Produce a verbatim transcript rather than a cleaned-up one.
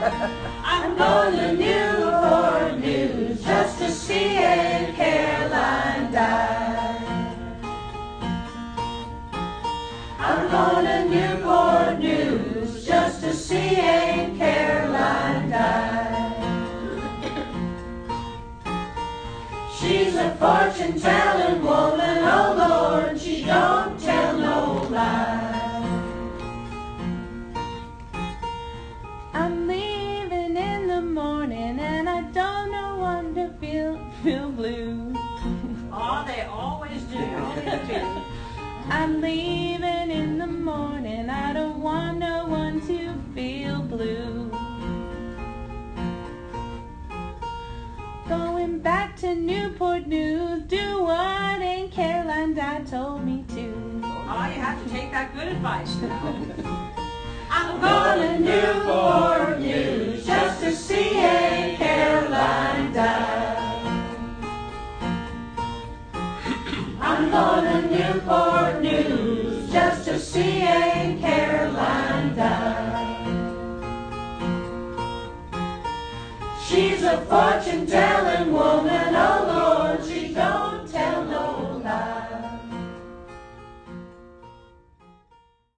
I'm going to Newport News just to see Aunt Caroline die. I'm going to Newport News just to see Aunt Caroline die. She's a fortune-telling woman, oh Lord, she don't tell no lie. I'm leaving in the morning and I don't know when to feel, feel blue. Oh, they always do. I'm leaving in the morning, I don't want no one to feel blue. Going back to Newport News, do what Aunt Caroline Dad told me to. Oh, you have to take that good advice now. I'm going to Newport News just to see Aunt Caroline die. I'm going to Newport News just to see Aunt Caroline die. She's a fortune teller.